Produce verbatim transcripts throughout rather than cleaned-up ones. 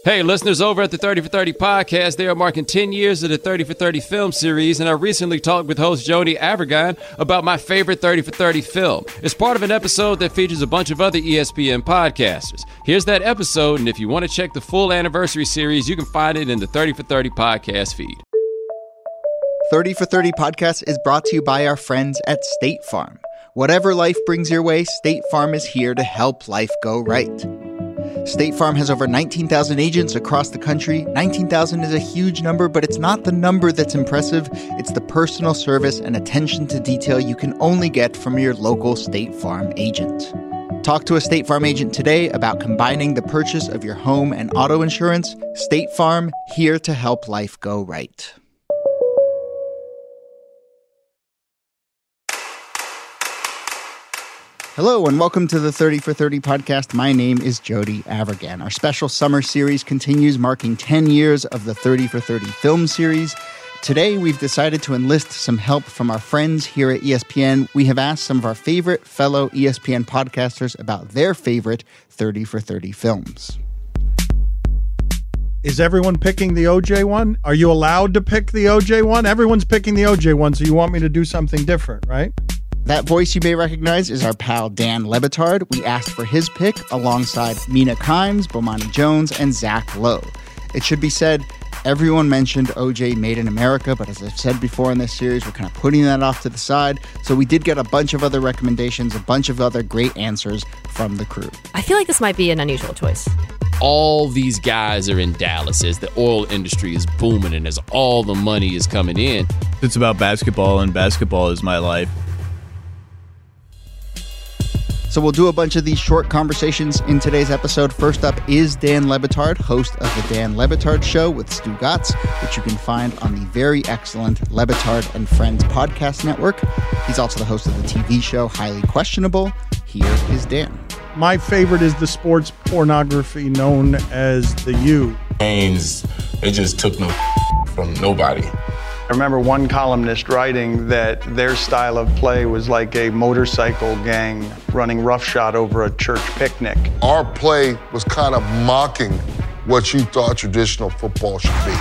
Hey, listeners over at the thirty for thirty podcast, they are marking ten years of the thirty for thirty film series, and I recently talked with host Jody Avirgan about my favorite thirty for thirty film. It's part of an episode that features a bunch of other E S P N podcasters. Here's that episode, and if you want to check the full anniversary series, you can find it in the thirty for thirty podcast feed. thirty for thirty podcast is brought to you by our friends at State Farm. Whatever life brings your way, State Farm is here to help life go right. State Farm has over nineteen thousand agents across the country. nineteen thousand is a huge number, but it's not the number that's impressive. It's the personal service and attention to detail you can only get from your local State Farm agent. Talk to a State Farm agent today about combining the purchase of your home and auto insurance. State Farm, here to help life go right. Hello and welcome to the thirty for thirty podcast. My name is Jody Avirgan. Our special summer series continues, marking ten years of the thirty for thirty film series. Today, we've decided to enlist some help from our friends here at E S P N. We have asked some of our favorite fellow E S P N podcasters about their favorite thirty for thirty films. Is everyone picking the O J one? Are you allowed to pick the O J one? Everyone's picking the O J one, so you want me to do something different, right? That voice you may recognize is our pal Dan Le Batard. We asked for his pick alongside Mina Kimes, Bomani Jones, and Zach Lowe. It should be said, everyone mentioned O J Made in America, but as I've said before in this series, we're kind of putting that off to the side. So we did get a bunch of other recommendations, a bunch of other great answers from the crew. I feel like this might be an unusual choice. All these guys are in Dallas as the oil industry is booming and as all the money is coming in. It's about basketball, and basketball is my life. So we'll do a bunch of these short conversations in today's episode. First up is Dan Le Batard, host of The Dan Le Batard Show with Stu Gatz, which you can find on the very excellent Le Batard and Friends podcast network. He's also the host of the T V show Highly Questionable. Here is Dan. My favorite is the sports pornography known as the U. Haynes, they just took no from nobody. I remember one columnist writing that their style of play was like a motorcycle gang running roughshod over a church picnic. Our play was kind of mocking what you thought traditional football should be.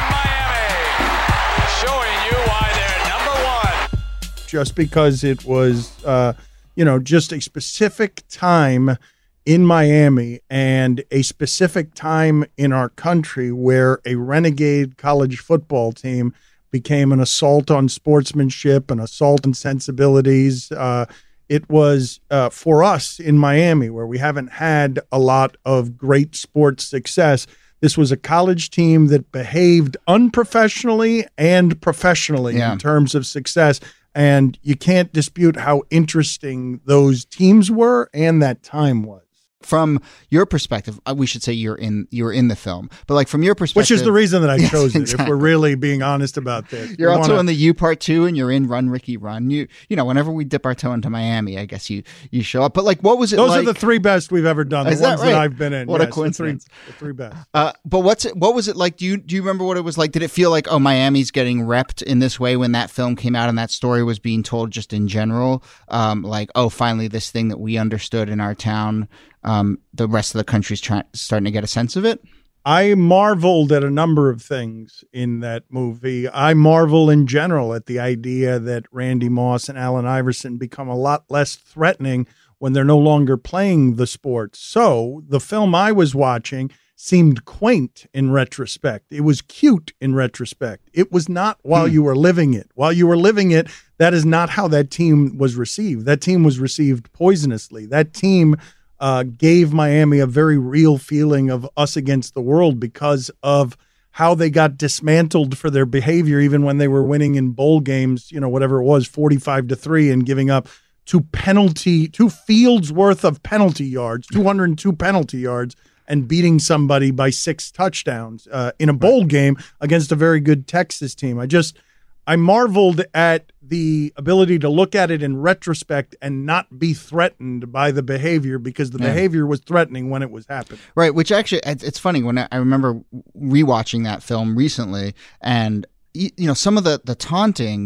Miami, showing you why they're number one. Just because it was, uh, you know, just a specific time in Miami and a specific time in our country where a renegade college football team became an assault on sportsmanship, an assault on sensibilities. Uh, it was uh, for us in Miami, where we haven't had a lot of great sports success. This was a college team that behaved unprofessionally and professionally yeah. in terms of success. And you can't dispute how interesting those teams were and that time was. From your perspective, we should say you're in you're in the film, but like from your perspective, which is the reason that I yes, chose it. Exactly. If we're really being honest about this, you're we also wanna... in the U part two, and you're in Run Ricky Run. You you know, whenever we dip our toe into Miami, I guess you you show up. But like, what was it? Those like? are the three best we've ever done. The is ones that, right? that I've been in. What yes, a coincidence! The three, the three best. Uh, but what's it? What was it like? Do you do you remember what it was like? Did it feel like, oh, Miami's getting repped in this way when that film came out and that story was being told just in general? Um, like, oh, finally, this thing that we understood in our town. Um, the rest of the country's trying, starting to get a sense of it? I marveled at a number of things in that movie. I marvel in general at the idea that Randy Moss and Allen Iverson become a lot less threatening when they're no longer playing the sport. So the film I was watching seemed quaint in retrospect. It was cute in retrospect. It was not while hmm. you were living it. While you were living it, that is not how that team was received. That team was received poisonously. That team Uh, gave Miami a very real feeling of us against the world because of how they got dismantled for their behavior, even when they were winning in bowl games, you know, whatever it was, forty-five to three, and giving up two penalty, two fields worth of penalty yards, two hundred two penalty yards, and beating somebody by six touchdowns uh, in a bowl game against a very good Texas team. I just, I marveled at the ability to look at it in retrospect and not be threatened by the behavior because the yeah. behavior was threatening when it was happening. Right, which actually, it's funny, when I remember rewatching that film recently, and, you know, some of the, the taunting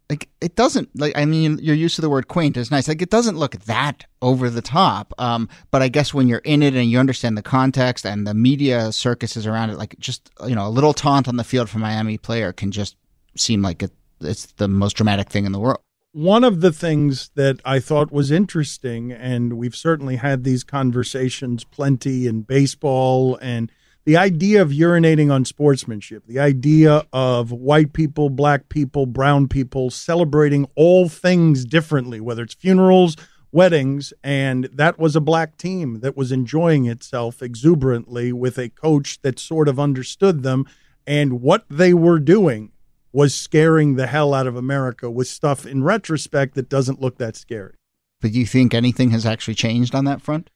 like it doesn't like I mean you're used to the word quaint. It's nice. Like it doesn't look that over the top. Um, but I guess when you're in it and you understand the context and the media circuses around it, like just you know a little taunt on the field from a Miami player can just seem like it, it's the most dramatic thing in the world. One of the things that I thought was interesting, and we've certainly had these conversations plenty in baseball, and the idea of urinating on sportsmanship, the idea of white people, black people, brown people celebrating all things differently, whether it's funerals, weddings, and that was a black team that was enjoying itself exuberantly with a coach that sort of understood them, and what they were doing was scaring the hell out of America with stuff in retrospect that doesn't look that scary. But do you think anything has actually changed on that front?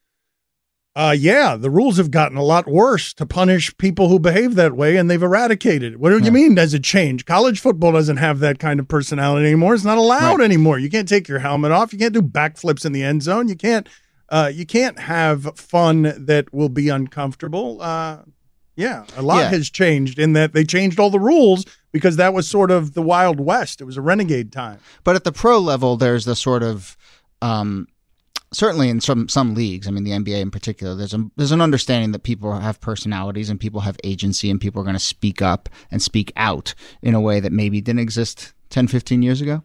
Uh, yeah, the rules have gotten a lot worse to punish people who behave that way, and they've eradicated it. What do yeah. you mean, does it change? College football doesn't have that kind of personality anymore. It's not allowed right. anymore. You can't take your helmet off. You can't do backflips in the end zone. You can't, uh, you can't have fun that will be uncomfortable. Uh, yeah, a lot yeah. has changed in that they changed all the rules because that was sort of the Wild West. It was a renegade time. But at the pro level, there's the sort of, um, certainly in some some leagues, I mean the N B A in particular, there's a there's an understanding that people have personalities and people have agency and people are going to speak up and speak out in a way that maybe didn't exist ten, fifteen years ago.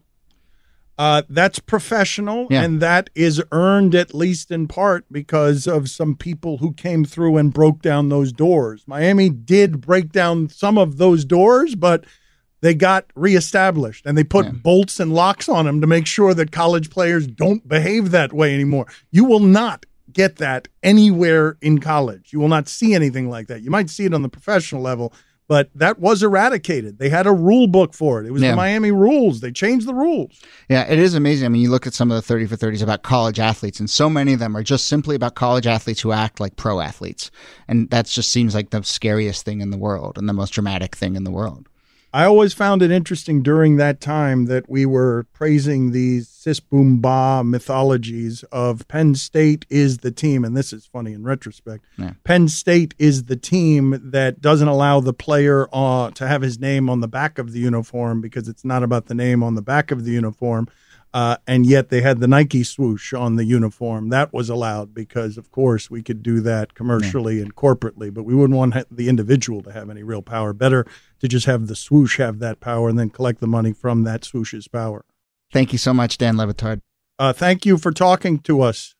Uh, that's professional, yeah. and that is earned at least in part because of some people who came through and broke down those doors. Miami did break down some of those doors, but they got reestablished, and they put yeah. bolts and locks on them to make sure that college players don't behave that way anymore. You will not get that anywhere in college. You will not see anything like that. You might see it on the professional level, but that was eradicated. They had a rule book for it. It was yeah. the Miami rules. They changed the rules. Yeah, it is amazing. I mean, you look at some of the thirty for thirties about college athletes, and so many of them are just simply about college athletes who act like pro athletes. And that just seems like the scariest thing in the world and the most dramatic thing in the world. I always found it interesting during that time that we were praising these sis boom ba mythologies of Penn State is the team, and this is funny in retrospect. Yeah. Penn State is the team that doesn't allow the player uh, to have his name on the back of the uniform because it's not about the name on the back of the uniform. Uh, and yet they had the Nike swoosh on the uniform. That was allowed because, of course, we could do that commercially yeah. and corporately, but we wouldn't want the individual to have any real power. Better to just have the swoosh have that power and then collect the money from that swoosh's power. Thank you so much, Dan Le Batard. Uh, thank you for talking to us.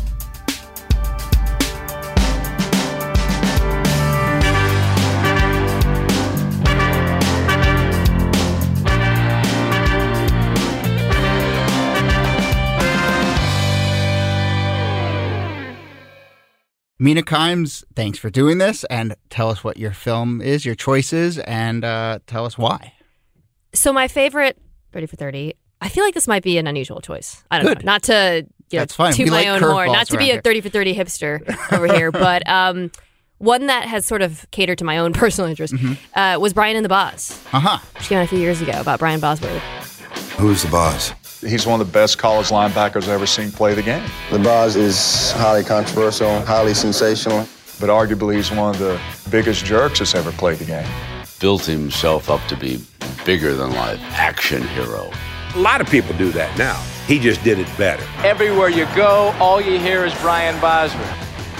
Mina Kimes, thanks for doing this, and tell us what your film is, your choices, and uh, tell us why. So my favorite thirty for thirty, I feel like this might be an unusual choice. I don't Good. know, not to you know, toot we my like own horn, not to be here. a thirty for thirty hipster over here, but um, one that has sort of catered to my own personal interest mm-hmm. uh, was Brian and the Boz, uh-huh. which came out a few years ago about Brian Bosworth. Who's the Boz? He's one of the best college linebackers I've ever seen play the game. The Boz is highly controversial, highly sensational. But arguably he's one of the biggest jerks that's ever played the game. Built himself up to be bigger than life, action hero. A lot of people do that now. He just did it better. Everywhere you go, all you hear is Brian Bosworth.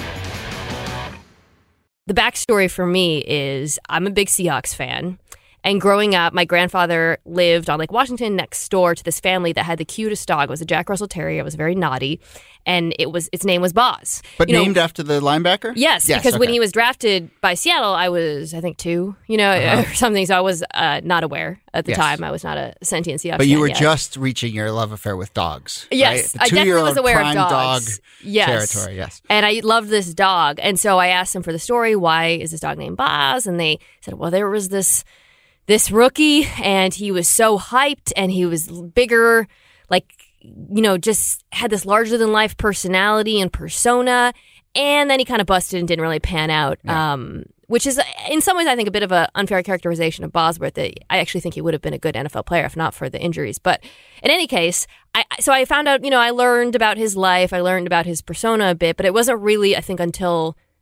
The backstory for me is I'm a big Seahawks fan. And growing up, my grandfather lived on Lake Washington next door to this family that had the cutest dog. It was a Jack Russell Terrier. It was very naughty. And it was its name was Boz. But you named know, after the linebacker? Yes, yes because okay. when he was drafted by Seattle, I was, I think, two, you know, uh-huh. or something. So I was uh, not aware at the yes. time. I was not a sentient Seahawks But you fan were yet. just reaching your love affair with dogs. Yes, right? I definitely was aware of dogs. Dog yes. territory, yes. And I loved this dog. And so I asked them for the story. Why is this dog named Boz? And they said, well, there was this... this rookie, and he was so hyped, and he was bigger, like, you know, just had this larger-than-life personality and persona, and then he kind of busted and didn't really pan out, yeah. um, which is, in some ways, I think, a bit of an unfair characterization of Bosworth. That I actually think he would have been a good N F L player if not for the injuries. But in any case, I so I found out, you know, I learned about his life, I learned about his persona a bit, but it wasn't really, I think, until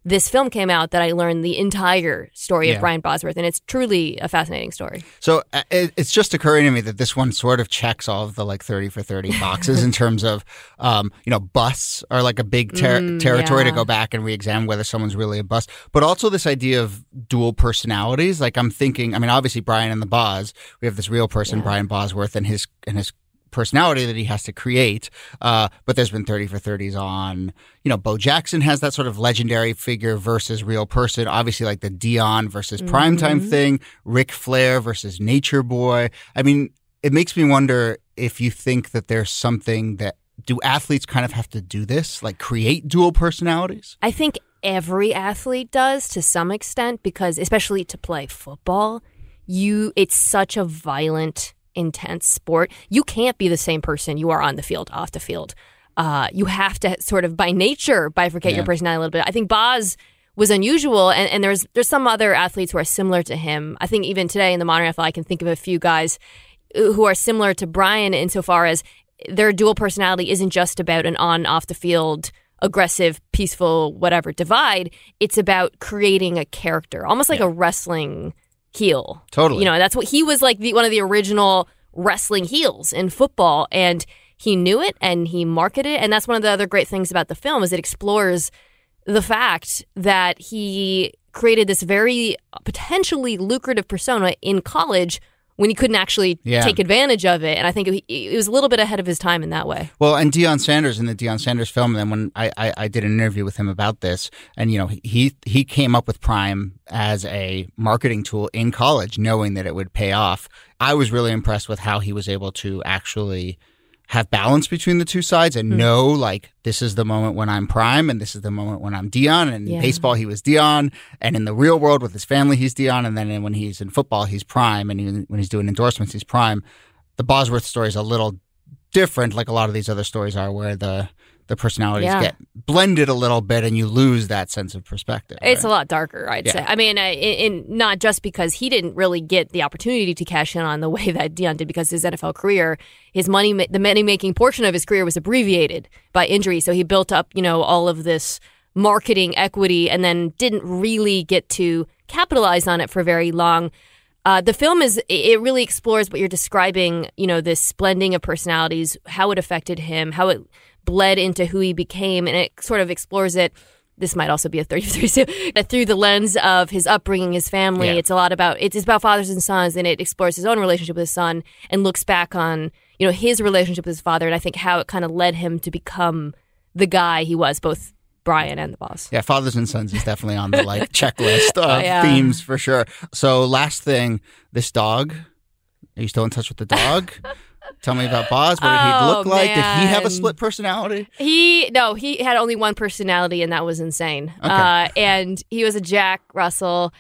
this film came out that I learned the entire story Yeah. of Brian Bosworth, and it's truly a fascinating story. So uh, it, it's just occurring to me that this one sort of checks all of the like thirty for thirty boxes in terms of, um, you know, busts are like a big ter- Mm, territory yeah. to go back and re-examine whether someone's really a bust. But also this idea of dual personalities. Like I'm thinking, I mean, obviously Brian and the Boz, we have this real person, Yeah. Brian Bosworth, and his and his personality that he has to create. Uh, but there's been thirty for thirties on, you know, Bo Jackson has that sort of legendary figure versus real person. Obviously, like the Dion versus primetime Mhm. thing, Ric Flair versus Nature Boy. I mean, it makes me wonder if you think that there's something that, do athletes kind of have to do this, like create dual personalities? I think every athlete does to some extent, because especially to play football, you it's such a violent, intense sport. You can't be the same person you are on the field, off the field. Uh, you have to sort of by nature bifurcate Yeah. your personality a little bit. I think Boz was unusual, and, and there's there's some other athletes who are similar to him. I think even today in the modern N F L, I can think of a few guys who are similar to Brian insofar as their dual personality isn't just about an on off the field aggressive, peaceful, whatever divide. It's about creating a character, almost like Yeah. a wrestling heel. Totally. You know, that's what he was like, the, one of the original wrestling heels in football, and he knew it and he marketed it. And that's one of the other great things about the film is it explores the fact that he created this very potentially lucrative persona in college when he couldn't actually Yeah. take advantage of it. And I think it, it was a little bit ahead of his time in that way. Well, and Deion Sanders in the Deion Sanders film, and then when I, I, I did an interview with him about this, and you know he he came up with Prime as a marketing tool in college, knowing that it would pay off. I was really impressed with how he was able to actually have balance between the two sides and Hmm. know, like, this is the moment when I'm Prime and this is the moment when I'm Deion. And in Yeah. baseball, he was Deion. And in the real world with his family, he's Deion. And then when he's in football, he's Prime. And even when he's doing endorsements, he's Prime. The Bosworth story is a little different, like a lot of these other stories are, where the, the personalities Yeah. get blended a little bit and you lose that sense of perspective. It's right? a lot darker, I'd Yeah. say. I mean, uh, in, in not just because he didn't really get the opportunity to cash in on the way that Deion did, because his N F L career, his money, ma- the money making portion of his career was abbreviated by injury. So he built up, you know, all of this marketing equity and then didn't really get to capitalize on it for very long. Uh, the film is, it really explores what you're describing, you know, this blending of personalities, how it affected him, how it bled into who he became, and it sort of explores it. This might also be a thirty for thirty through the lens of his upbringing, his family. Yeah. It's a lot about, it's about fathers and sons, and it explores his own relationship with his son and looks back on, you know, his relationship with his father, and I think how it kind of led him to become the guy he was, both Brian and the Boss. Yeah, Fathers and Sons is definitely on the like checklist of Yeah. themes for sure. So last thing, this dog. Are you still in touch with the dog? Tell me about Boz. What did he Oh, look like? Did he have a man. split personality? He no, he had only one personality, and that was insane. Okay. Uh, and he was a Jack Russell,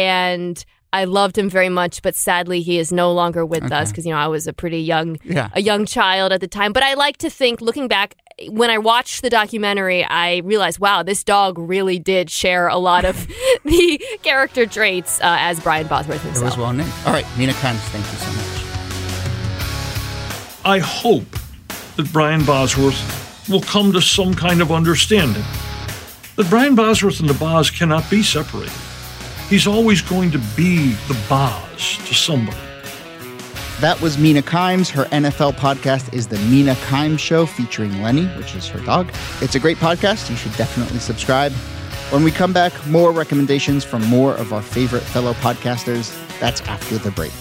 and I loved him very much. But sadly, he is no longer with Okay. us because you know I was a pretty young, Yeah. a young child at the time. But I like to think, looking back, when I watched the documentary, I realized, wow, this dog really did share a lot of the character traits uh, as Brian Bosworth It himself. was well named. All right, Mina Kimes, thank you so much. I hope that Brian Bosworth will come to some kind of understanding that Brian Bosworth and the Boz cannot be separated. He's always going to be the Boz to somebody. That was Mina Kimes. Her N F L podcast is The Mina Kimes Show, featuring Lenny, which is her dog. It's a great podcast. You should definitely subscribe. When we come back, more recommendations from more of our favorite fellow podcasters. That's after the break.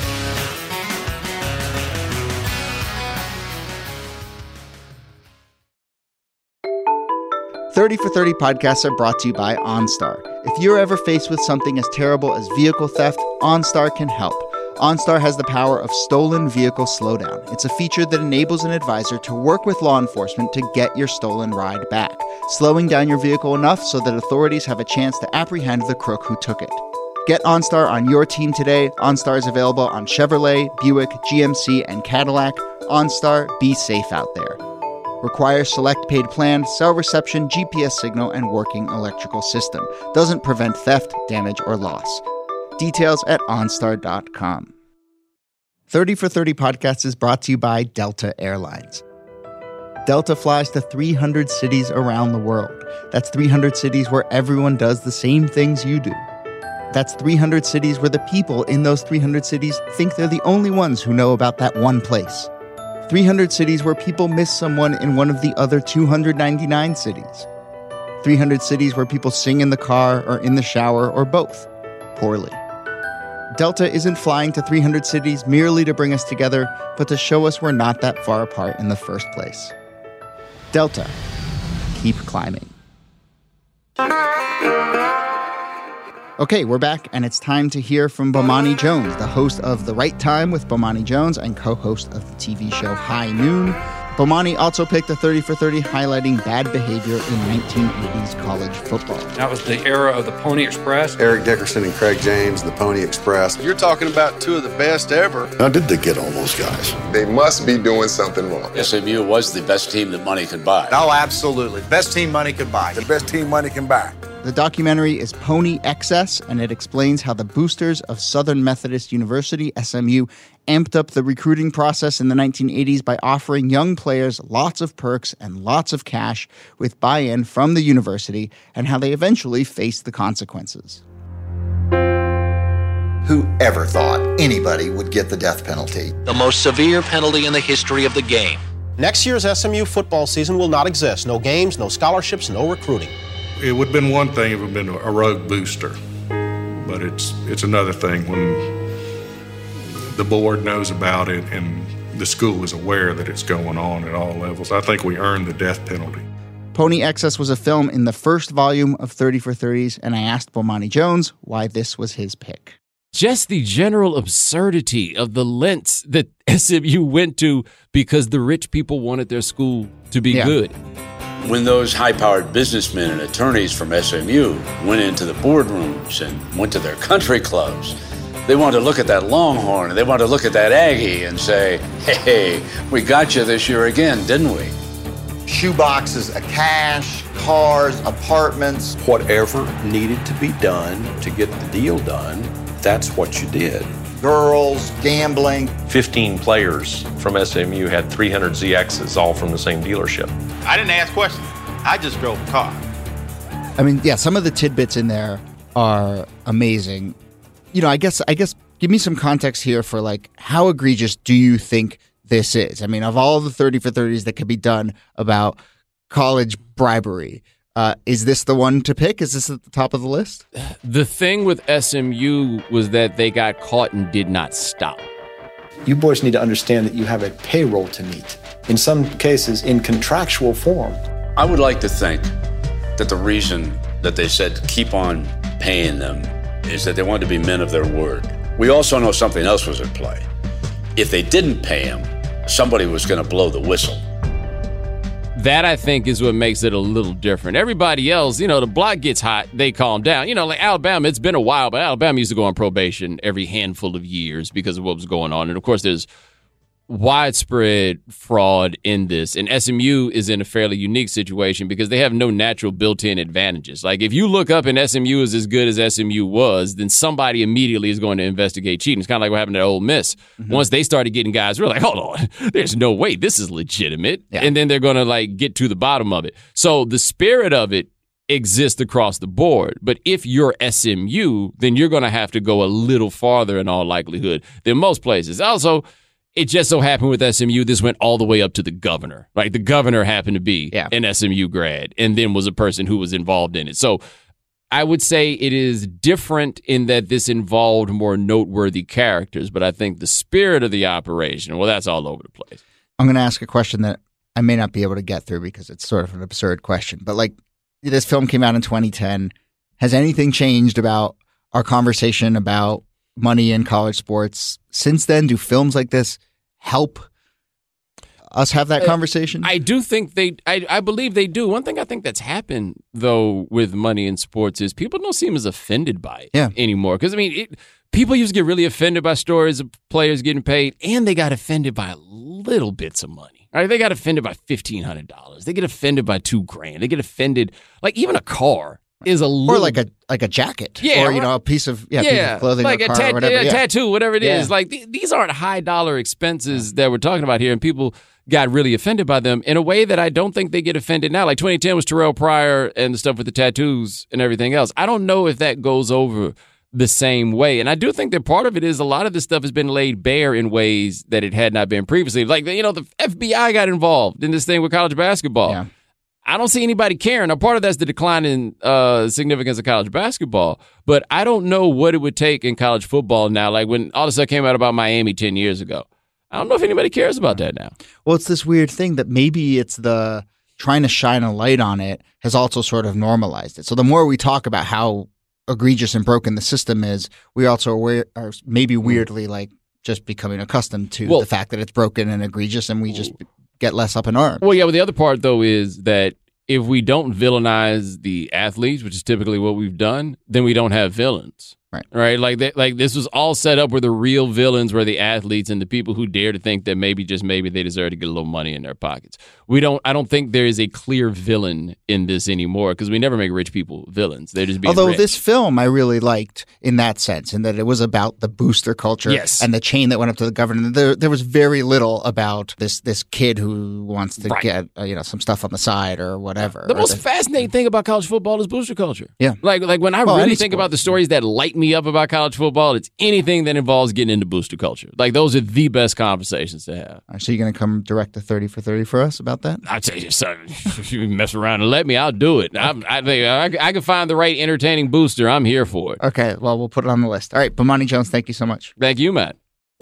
thirty for thirty podcasts are brought to you by OnStar. If you're ever faced with something as terrible as vehicle theft, OnStar can help. OnStar has the power of stolen vehicle slowdown. It's a feature that enables an advisor to work with law enforcement to get your stolen ride back, slowing down your vehicle enough so that authorities have a chance to apprehend the crook who took it. Get OnStar on your team today. OnStar is available on Chevrolet, Buick, G M C, and Cadillac. OnStar, be safe out there. Requires select paid plan, cell reception, G P S signal, and working electrical system. Doesn't prevent theft, damage, or loss. Details at OnStar dot com. thirty for thirty podcast is brought to you by Delta Airlines. Delta flies to three hundred cities around the world. That's three hundred cities where everyone does the same things you do. That's three hundred cities where the people in those three hundred cities think they're the only ones who know about that one place. three hundred cities where people miss someone in one of the other two hundred ninety-nine cities. three hundred cities where people sing in the car or in the shower or both, poorly. Delta isn't flying to three hundred cities merely to bring us together, but to show us we're not that far apart in the first place. Delta, keep climbing. Okay, we're back, and it's time to hear from Bomani Jones, the host of The Right Time with Bomani Jones and co-host of the T V show High Noon. Bomani also picked a thirty for thirty highlighting bad behavior in nineteen eighties college football. That was the era of the Pony Express. Eric Dickerson and Craig James, the Pony Express. You're talking about two of the best ever. How did they get all those guys? They must be doing something wrong. S M U was the best team that money could buy. Oh, absolutely. Best team money could buy. The best team money can buy. The documentary is Pony Excess, and it explains how the boosters of Southern Methodist University, S M U, amped up the recruiting process in the nineteen eighties by offering young players lots of perks and lots of cash with buy-in from the university, and how they eventually faced the consequences. Who ever thought anybody would get the death penalty? The most severe penalty in the history of the game. Next year's S M U football season will not exist. No games, no scholarships, no recruiting. It would have been one thing if it had been a rogue booster, but it's it's another thing when the board knows about it and the school is aware that it's going on at all levels. I think we earned the death penalty. Pony Excess was a film in the first volume of thirty for thirties, and I asked Bomani Jones why this was his pick. Just the general absurdity of the lengths that S M U went to because the rich people wanted their school to be Yeah. good. When those high-powered businessmen and attorneys from S M U went into the boardrooms and went to their country clubs, they wanted to look at that Longhorn and they wanted to look at that Aggie and say, hey, we got you this year again, didn't we? Shoe boxes of cash, cars, apartments. Whatever needed to be done to get the deal done, that's what you did. Girls, gambling. fifteen players from S M U had three hundred Z Xs, all from the same dealership. I didn't ask questions. I just drove the car. I mean, yeah, some of the tidbits in there are amazing. You know, I guess, I guess, give me some context here for like, how egregious do you think this is? I mean, of all the thirty for thirties that could be done about college bribery, uh, is this the one to pick? Is this at the top of the list? The thing with S M U was that they got caught and did not stop. You boys need to understand that you have a payroll to meet, in some cases in contractual form. I would like to think that the reason that they said keep on paying them is that they wanted to be men of their word. We also know something else was at play. If they didn't pay them, somebody was going to blow the whistle. That, I think, is what makes it a little different. Everybody else, you know, the block gets hot, they calm down. You know, like Alabama, it's been a while, but Alabama used to go on probation every handful of years because of what was going on. And, of course, there's widespread fraud in this. And S M U is in a fairly unique situation because they have no natural built-in advantages. Like, if you look up and S M U is as good as S M U was, then somebody immediately is going to investigate cheating. It's kind of like what happened at Ole Miss. Mm-hmm. Once they started getting guys, we're like, hold on, there's no way this is legitimate. Yeah. And then they're going to, like, get to the bottom of it. So the spirit of it exists across the board. But if you're S M U, then you're going to have to go a little farther in all likelihood than most places. Also, it just so happened with S M U, this went all the way up to the governor. Right? The governor happened to be yeah. an S M U grad and then was a person who was involved in it. So I would say it is different in that this involved more noteworthy characters, but I think the spirit of the operation, well, that's all over the place. I'm going to ask a question that I may not be able to get through because it's sort of an absurd question. But like, this film came out in twenty ten. Has anything changed about our conversation about money in college sports since then? Do films like this help us have that conversation? I do think they, I, I believe they do. One thing I think that's happened, though, with money in sports is people don't seem as offended by it yeah. anymore. Because, I mean, it, people used to get really offended by stories of players getting paid, and they got offended by little bits of money. Right? They got offended by fifteen hundred dollars. They get offended by two grand. They get offended, like even a car. Is a little, or like a like a jacket, yeah, or you know a piece of yeah, yeah piece of clothing, like or a, a, car tat- or whatever, a yeah. tattoo, whatever it yeah. is. Like th- these aren't high dollar expenses that we're talking about here, and people got really offended by them in a way that I don't think they get offended now. Like twenty ten was Terrell Pryor and the stuff with the tattoos and everything else. I don't know if that goes over the same way. And I do think that part of it is a lot of this stuff has been laid bare in ways that it had not been previously. Like, you know, the F B I got involved in this thing with college basketball. Yeah. I don't see anybody caring. Now, part of that's the decline in uh, significance of college basketball, but I don't know what it would take in college football now. Like when all this stuff came out about Miami ten years ago, I don't know if anybody cares about that now. Well, it's this weird thing that maybe it's the trying to shine a light on it has also sort of normalized it. So the more we talk about how egregious and broken the system is, we also aware, are maybe weirdly like just becoming accustomed to well, the fact that it's broken and egregious, and we just get less up in arms. Well, yeah, but the other part, though, is that if we don't villainize the athletes, which is typically what we've done, then we don't have villains. Right. Right. Like that, like this was all set up where the real villains were the athletes and the people who dare to think that maybe, just maybe, they deserve to get a little money in their pockets. We don't. I don't think there is a clear villain in this anymore because we never make rich people villains. They're just being Although rich. This film I really liked in that sense, in that it was about the booster culture yes. and the chain that went up to the governor. There, there was very little about this this kid who wants to right. get uh, you know some stuff on the side or whatever. The most the, fascinating thing about college football is booster culture. Yeah. Like like when I well, really think sport. about the stories that light me up about college football, it's anything that involves getting into booster culture. Like those are the best conversations to have. Right, so you're going to come direct to thirty for thirty for us about that? I'll tell you, son, if you mess around and let me, I'll do it. I, I think I, I can find the right entertaining booster. I'm here for it. Okay, well, we'll put it on the list. All right, Bomani Jones, thank you so much. Thank you, Matt.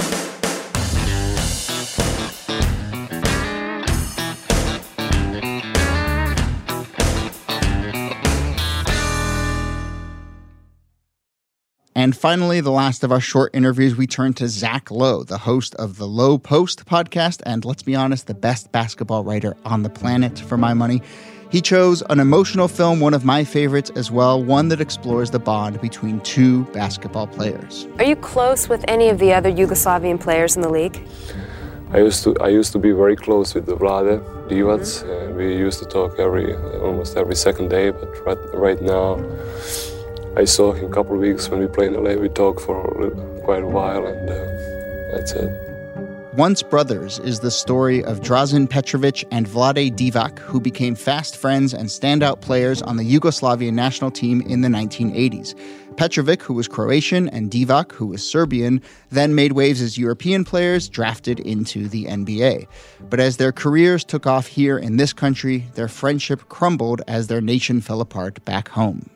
And finally, the last of our short interviews, we turn to Zach Lowe, the host of the Lowe Post podcast, and let's be honest, the best basketball writer on the planet for my money. He chose an emotional film, one of my favorites as well, one that explores the bond between two basketball players. Are you close with any of the other Yugoslavian players in the league? I used to I used to be very close with the Vlade Divac, and we used to talk every almost every second day, but right, right now I saw him a couple of weeks when we played in L A. We talked for quite a while, and uh, that's it. Once Brothers is the story of Drazen Petrovic and Vlade Divac, who became fast friends and standout players on the Yugoslavian national team in the nineteen eighties. Petrovic, who was Croatian, and Divac, who was Serbian, then made waves as European players drafted into the N B A. But as their careers took off here in this country, their friendship crumbled as their nation fell apart back home.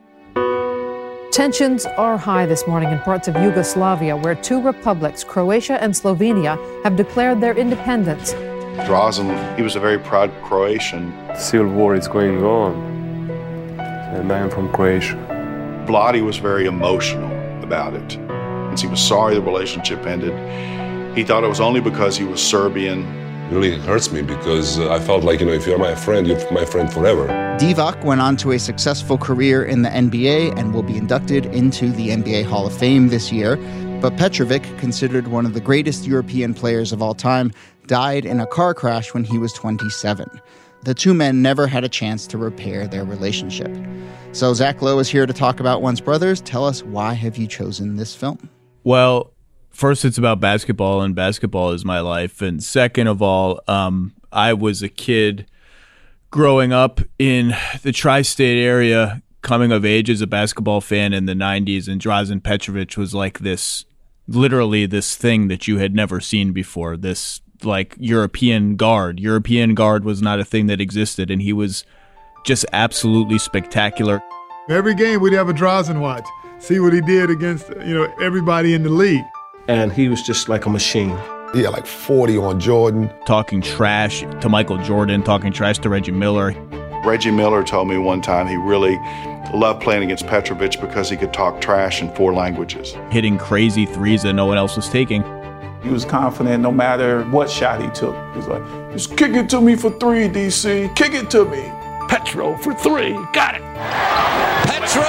Tensions are high this morning in parts of Yugoslavia, where two republics, Croatia and Slovenia, have declared their independence. Drazen, he was a very proud Croatian. Civil war is going on, and I am from Croatia. Vlade was very emotional about it. Since he was sorry the relationship ended, he thought it was only because he was Serbian. It really hurts me because I felt like, you know, if you're my friend, you're my friend forever. Divac went on to a successful career in the N B A and will be inducted into the N B A Hall of Fame this year. But Petrovic, considered one of the greatest European players of all time, died in a car crash when he was twenty-seven. The two men never had a chance to repair their relationship. So Zach Lowe is here to talk about Once Brothers. Tell us, why have you chosen this film? Well, first, it's about basketball, and basketball is my life. And second of all, um, I was a kid growing up in the tri-state area, coming of age as a basketball fan in the nineties, and Drazen Petrovic was like this, literally this thing that you had never seen before, this like European guard. European guard was not a thing that existed, and he was just absolutely spectacular. Every game we'd have a Drazen watch, see what he did against, you know, everybody in the league. And he was just like a machine. He had like forty on Jordan. Talking trash to Michael Jordan, talking trash to Reggie Miller. Reggie Miller told me one time he really loved playing against Petrovic because he could talk trash in four languages. Hitting crazy threes that no one else was taking. He was confident no matter what shot he took. He was like, just kick it to me for three, D C. Kick it to me. Petro for three. Got it. Petro!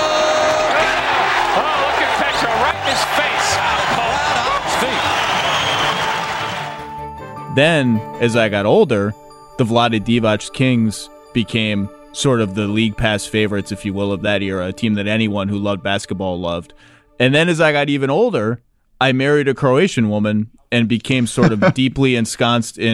Oh, look at Petro right in his face. Then, as I got older, the Vlade Divac Kings became sort of the league pass favorites, if you will, of that era, a team that anyone who loved basketball loved. And then as I got even older, I married a Croatian woman and became sort of deeply ensconced in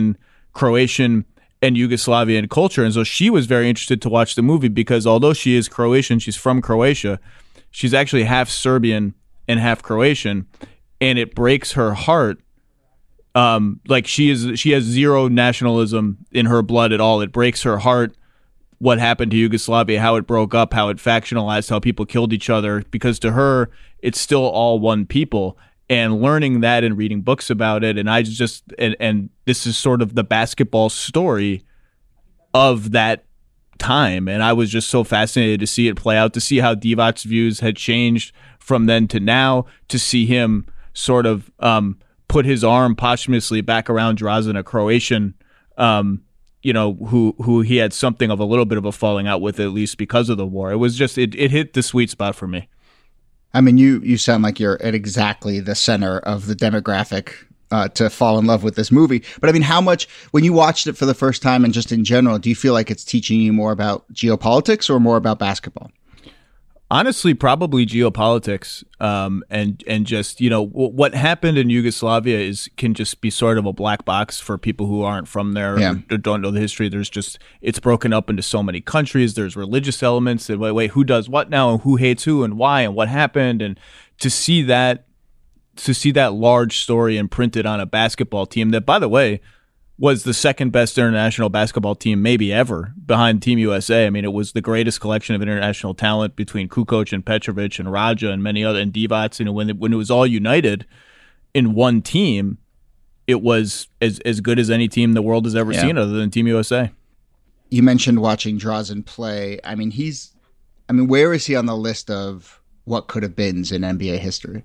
Croatian and Yugoslavian culture. And so she was very interested to watch the movie because although she is Croatian, she's from Croatia, she's actually half Serbian and half Croatian, and it breaks her heart. Um, like she is, she has zero nationalism in her blood at all. It breaks her heart what happened to Yugoslavia, how it broke up, how it factionalized, how people killed each other, because to her, it's still all one people. And learning that and reading books about it, and I just and, and this is sort of the basketball story of that time, and I was just so fascinated to see it play out, to see how Divac's views had changed from then to now, to see him sort of um, put his arm posthumously back around Drazen, a Croatian, um, you know, who who he had something of a little bit of a falling out with, at least because of the war. It was just it it hit the sweet spot for me. I mean, you, you sound like you're at exactly the center of the demographic uh, to fall in love with this movie. But I mean, how much, when you watched it for the first time and just in general, do you feel like it's teaching you more about geopolitics or more about basketball? Honestly, probably geopolitics, um, and and just, you know, w- what happened in Yugoslavia is can just be sort of a black box for people who aren't from there Yeah. or don't know the history. There's just, it's broken up into so many countries. There's religious elements and wait, wait, who does what now and who hates who and why and what happened, and to see that, to see that large story imprinted on a basketball team that, by the way, was the second best international basketball team maybe ever behind Team U S A. I mean, it was the greatest collection of international talent between Kukoc and Petrovic and Raja and many other, and Divac. You know, when it, when it was all united in one team, it was as as good as any team the world has ever Yeah. seen other than Team U S A. You mentioned watching Drazen play. I mean, he's, I mean, where is he on the list of what could have beens in N B A history?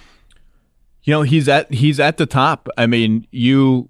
You know, he's at he's at the top. I mean, you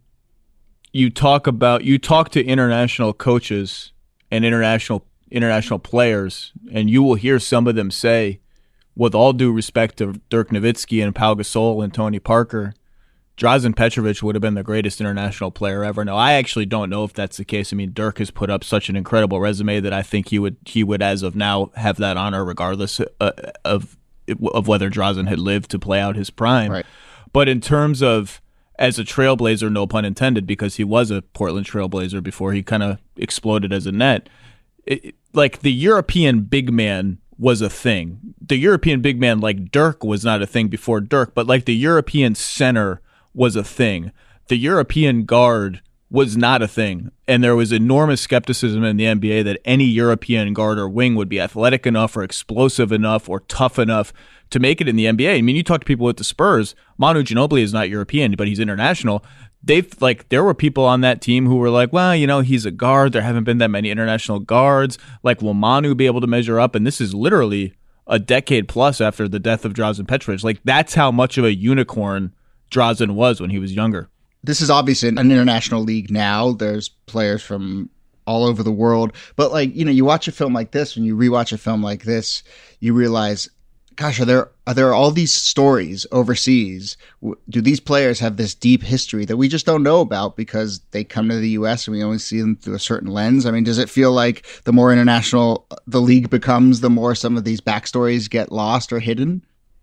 you talk about you talk to international coaches and international international players, and you will hear some of them say, with all due respect to Dirk Nowitzki and Pau Gasol and Tony Parker, Drazen Petrovic would have been the greatest international player ever. Now, I actually don't know if that's the case. I mean, Dirk has put up such an incredible resume that I think he would he would, as of now, have that honor regardless uh, of of whether Drazen had lived to play out his prime. Right. But in terms of as a trailblazer, no pun intended, because he was a Portland trailblazer before he kind of exploded as a net, it, like the European big man was a thing. The European big man like Dirk was not a thing before Dirk, but like the European center was a thing. The European guard was not a thing. And there was enormous skepticism in the N B A that any European guard or wing would be athletic enough or explosive enough or tough enough to make it in the N B A. I mean, you talk to people at the Spurs, Manu Ginobili is not European, but he's international. They've like, there were people on that team who were like, well, you know, he's a guard. There haven't been that many international guards. Like, will Manu be able to measure up? And this is literally a decade plus after the death of Drazen Petrovic. Like, that's how much of a unicorn Drazen was when he was younger. This is obviously an international league now. There's players from all over the world. But, like, you know, you watch a film like this, when you rewatch a film like this, you realize, gosh, are there are there all these stories overseas? Do these players have this deep history that we just don't know about because they come to the U S and we only see them through a certain lens? I mean, does it feel like the more international the league becomes, the more some of these backstories get lost or hidden?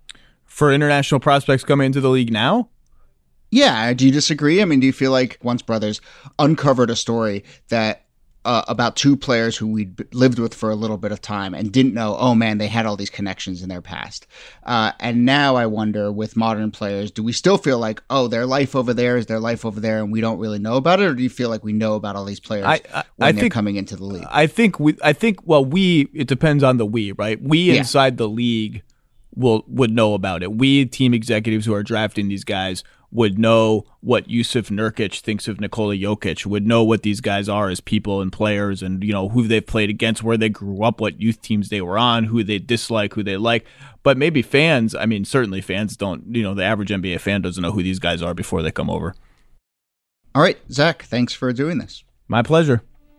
For international prospects coming into the league now? Yeah. Do you disagree? I mean, do you feel like Once Brothers uncovered a story that uh, about two players who we'd lived with for a little bit of time and didn't know, oh man, they had all these connections in their past. Uh, and now I wonder, with modern players, do we still feel like, oh, their life over there is their life over there and we don't really know about it? Or do you feel like we know about all these players I, I, when I they're think, coming into the league? I think we, I think, well, we, it depends on the we, right? We Yeah. inside the league will would know about it. We team executives who are drafting these guys would know what Yusuf Nurkic thinks of Nikola Jokic, would know what these guys are as people and players and, you know, who they've played against, where they grew up, what youth teams they were on, who they dislike, who they like. But maybe fans, I mean, certainly fans don't, you know, the average N B A fan doesn't know who these guys are before they come over. All right, Zach, thanks for doing this. My pleasure.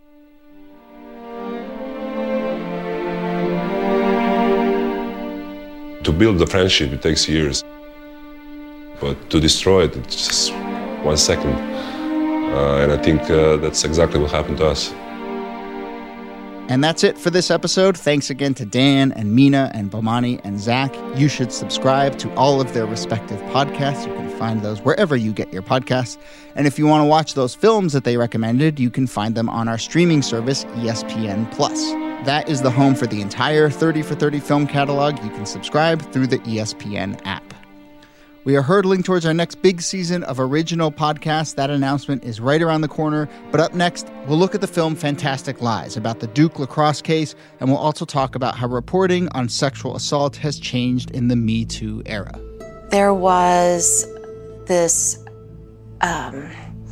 To build the friendship, it takes years. But to destroy it, it's just one second. Uh, and I think uh, that's exactly what happened to us. And that's it for this episode. Thanks again to Dan and Mina and Bomani and Zach. You should subscribe to all of their respective podcasts. You can find those wherever you get your podcasts. And if you want to watch those films that they recommended, you can find them on our streaming service, E S P N Plus. That is the home for the entire thirty for thirty film catalog. You can subscribe through the E S P N app. We are hurtling towards our next big season of original podcasts. That announcement is right around the corner. But up next, we'll look at the film Fantastic Lies about the Duke lacrosse case, and we'll also talk about how reporting on sexual assault has changed in the Me Too era. There was this um,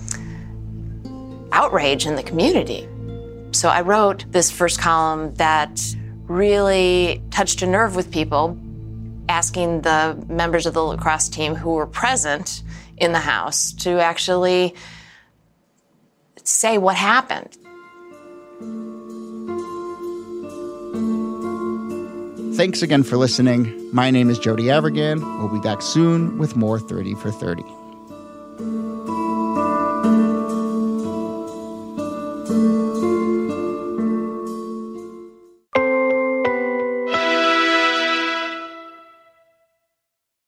outrage in the community. So I wrote this first column that really touched a nerve with people, asking the members of the lacrosse team who were present in the house to actually say what happened. Thanks again for listening. My name is Jody Avirgan. We'll be back soon with more thirty for thirty.